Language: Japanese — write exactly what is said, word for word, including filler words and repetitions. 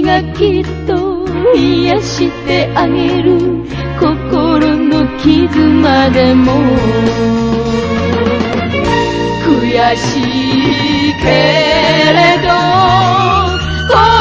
がきっと癒してあげる心の傷までも悔しいけれど